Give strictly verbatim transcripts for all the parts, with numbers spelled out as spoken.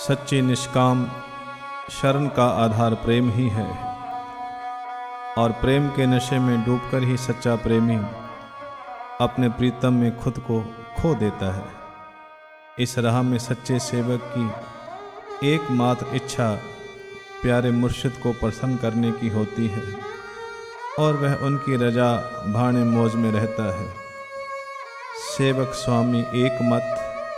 सच्ची निष्काम शरण का आधार प्रेम ही है और प्रेम के नशे में डूबकर ही सच्चा प्रेमी अपने प्रीतम में खुद को खो देता है। इस राह में सच्चे सेवक की एकमात्र इच्छा प्यारे मुर्शिद को प्रसन्न करने की होती है और वह उनकी रजा भाने मौज में रहता है। सेवक स्वामी एक मत,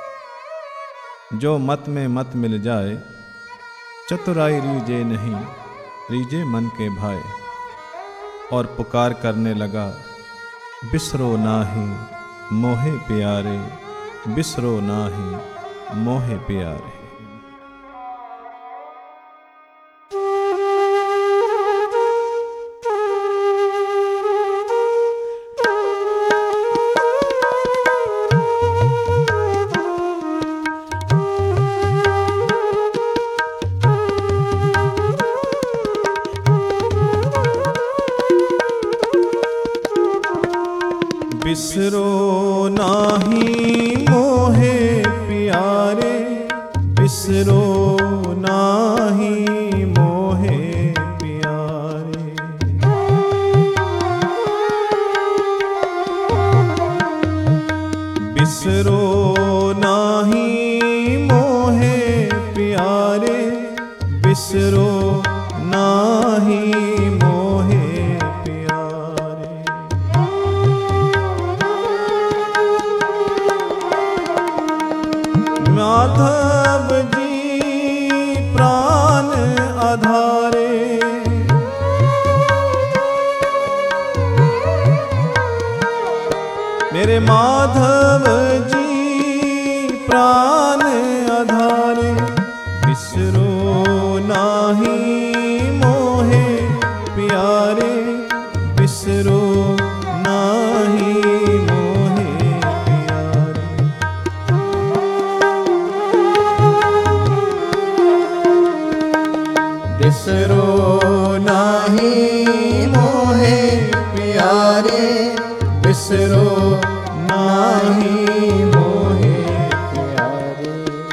जो मत में मत मिल जाए, चतुराई रीजे नहीं रीजे मन के भाई। और पुकार करने लगा, बिसरो नाही मोहे प्यारे, बिसरो नाही मोहे प्यारे। बिसरो नाही मोहे प्यारे, बिसरो नाही मोहे प्यारे। बिसरो नाही मोहे प्यारे, बिसरो नाही मोहे प्यारे। माधव जी प्राण आधारे, मेरे माधव जी प्राण आधारे। बिसरो नाही मोहे प्यारे, बिसरो नाही मोहे प्यारे। बिसरो नाही मोहे प्यारे, बिसरो नाही मोहे प्यारे।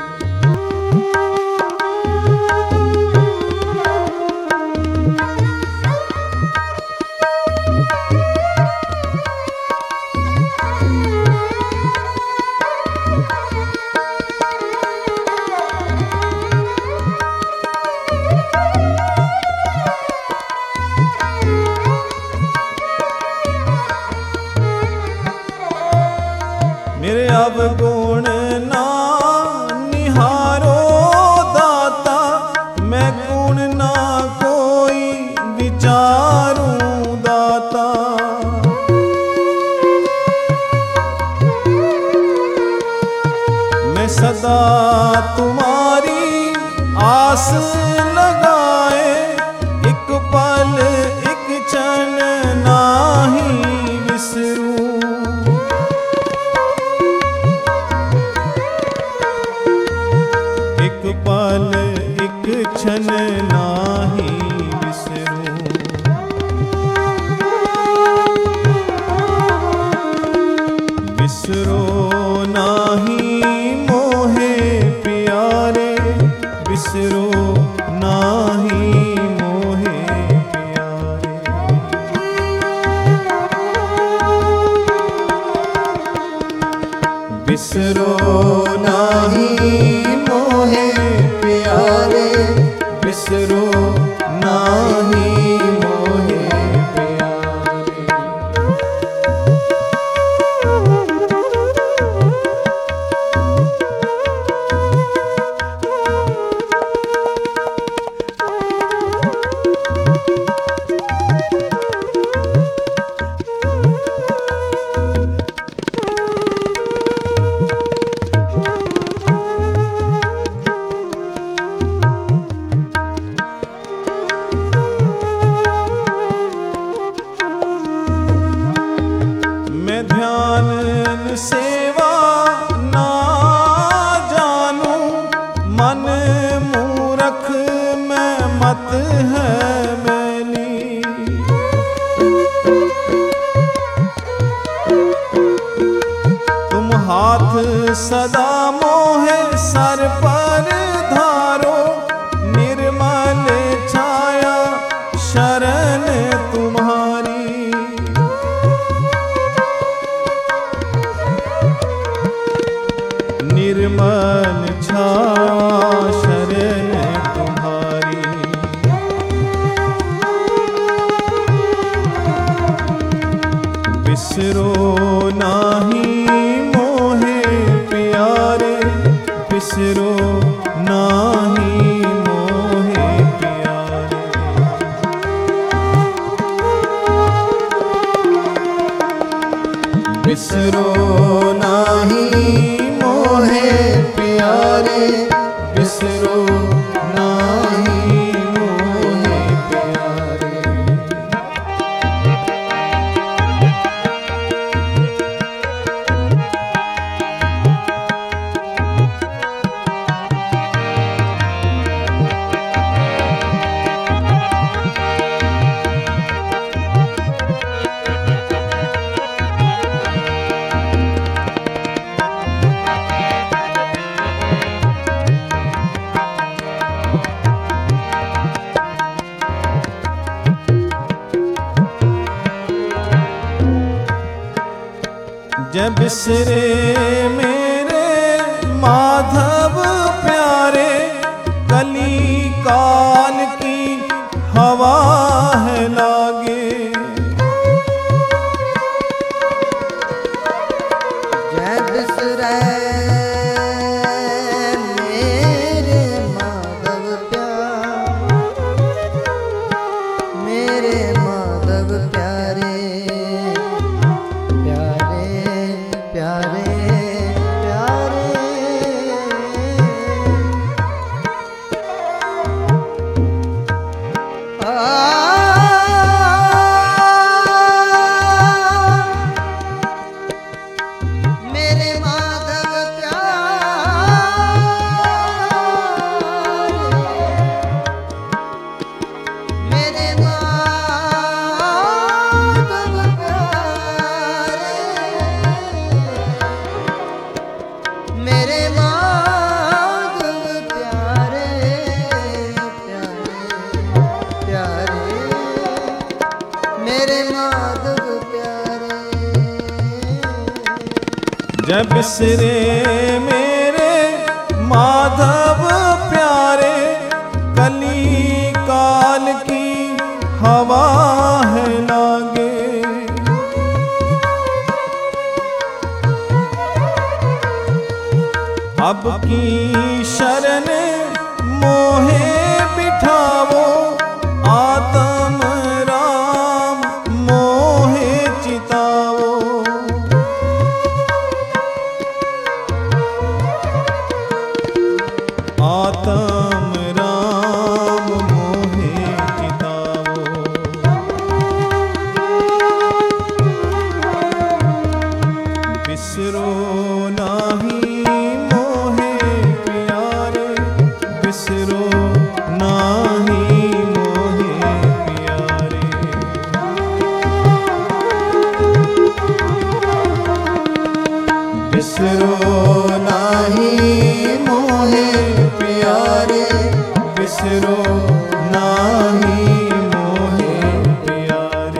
मेरे अवगुण ना निहारो दाता, मैं गुण ना कोई विचारूं दाता। मैं सदा तुम्हारी आस लगाए, एक पल एक क्षण नाही विसरूं। एक पल एक क्षण नाही विसरूं। बिसरो नाही मोहे प्यारे, बिसरो नाही मोहे प्यारे। बिसरो नाही मोहे प्यारे, बिसरो नाही मोहे प्यारे। मैं ध्यान सेवा ना जानूं, मन मूरख में मत है मैली। तुम हाथ सदा मोहे सर पर धार, निर्मल छा शरण तुम्हारी। बिसरो नाही मोहे प्यारे, बिसरो नाही मोहे प्यारे। बिसरो नाही मोहे प्यारे, बिसरो नाही मोहे प्यारे। जब बिसरे मेरे माधव प्यारे, कली काल की हवा है लागे। जब बिसरे मेरे माधव प्यारे, मेरे माधव प्यारे, प्यारे प्यारे आ, मेरे माधव प्यारे, मेरे माधव प्यारे, मेरे माधव प्यारे, प्यारे प्यारे, मेरे माधव प्यारे। जब बिसरे मेरे माधव प्यारे, कली काल की हवा है लागे। अब की शरण मोहे बिठावो, आत्म राम मोहे चितावो। आत्म राम मोहे चितावो। बिसरो नाही बिसरो नाही मोहे प्यारे। बिसरो नाही मोहे प्यारे, बिसरो नाही मोहे प्यारे।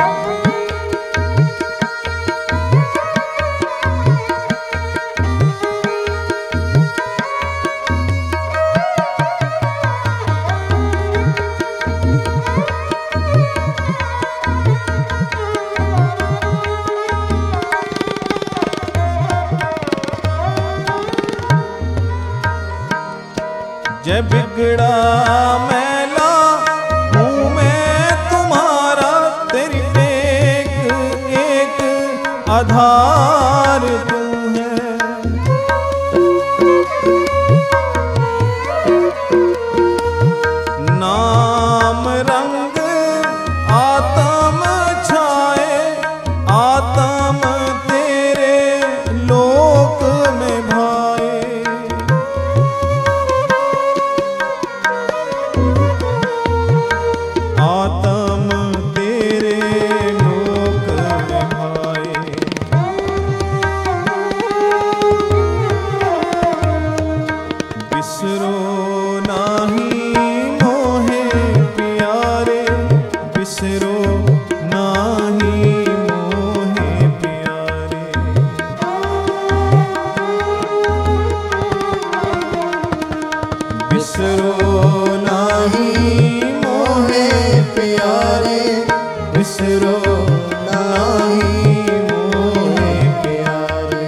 जब बिगड़ा मैला हूँ मैं तुम्हारा, तेरी टेक एक आधार तू है। नाम रंग आत्म छाए, आत्म तेरे लोक में भाए। आत्म तेरे लोक में भाए। बिसरो नाही मोहे प्यारे, बिसरो नाही मोहे प्यारे।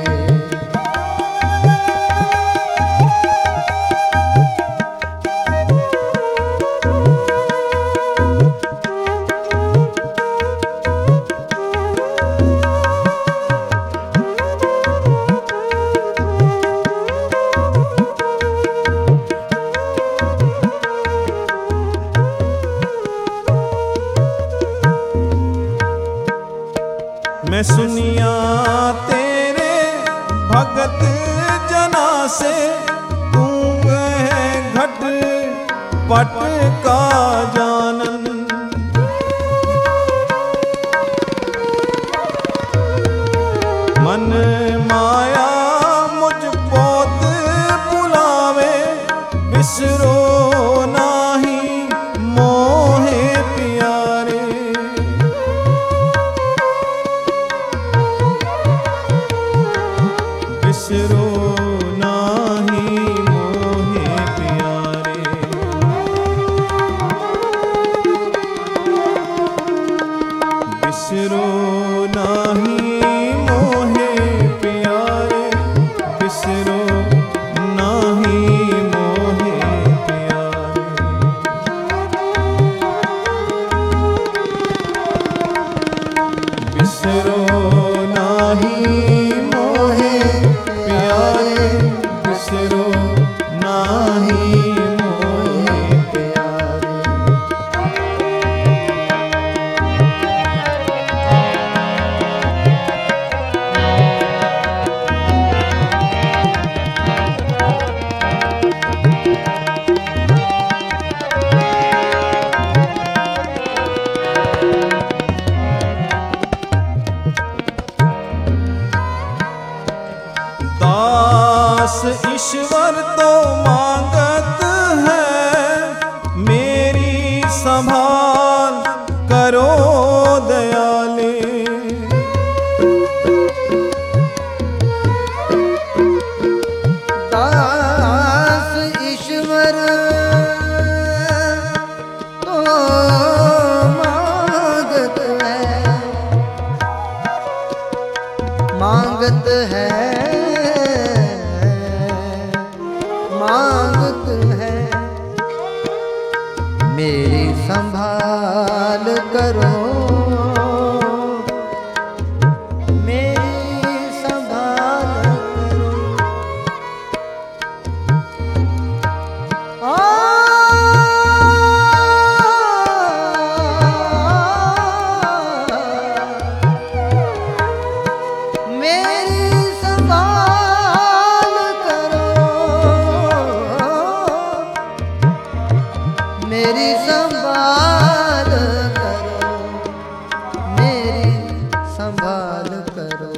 मैं सुनिया तेरे भगत जना से, तू है घट पट का जानन। मन माया मुझ पोत बुलावे, बिसरो नाही मोहे प्यारे। बिसरो नाही मोहे प्यारे। बिसरो नाही मोहे प्यारे, बिसरो नाही मोहे प्यारे। बिसरो नाही मोहे प्यारे, बिसरो नाही मोहे प्यारे। दास ईश्वर तो मांगत है, मेरी संभाल करो दयाले। दास ईश्वर तो मांगत है, मांगत है, मांगत है। मेरी संभाल करो, मेरी संभाल करो। आ मेरी संभाल करो, मेरी संभाल करो, मेरी संभाल करो।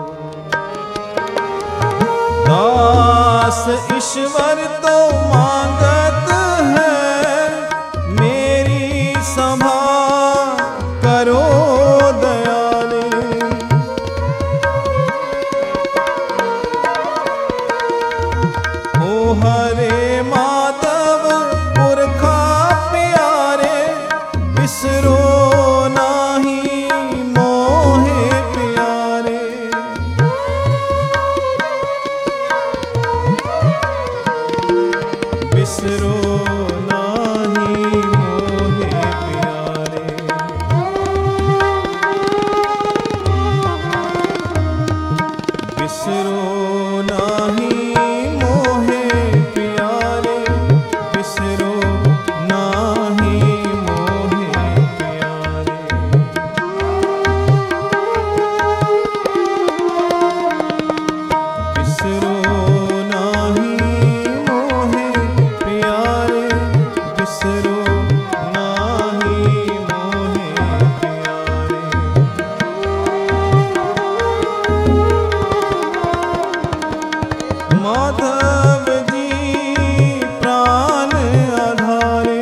दास ईश्वर तो मांगत है, मेरी संभाल करो दयाले। ओ हरे माधव पुरखा प्यारे, बिसरो नाही मोहे प्यारे। बिसरो नाही मोहे प्यारे। बिसरो नाही मोहे प्यारे, बिसरो नाही मोहे प्यारे। बिसरो नाही मोहे प्यारे, बिसरो नाही मोहे प्यारे। माधव जी प्राण आधारे,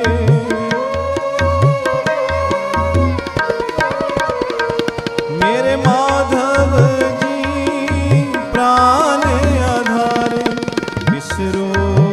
मेरे माधव जी प्राण आधारे। बिसरो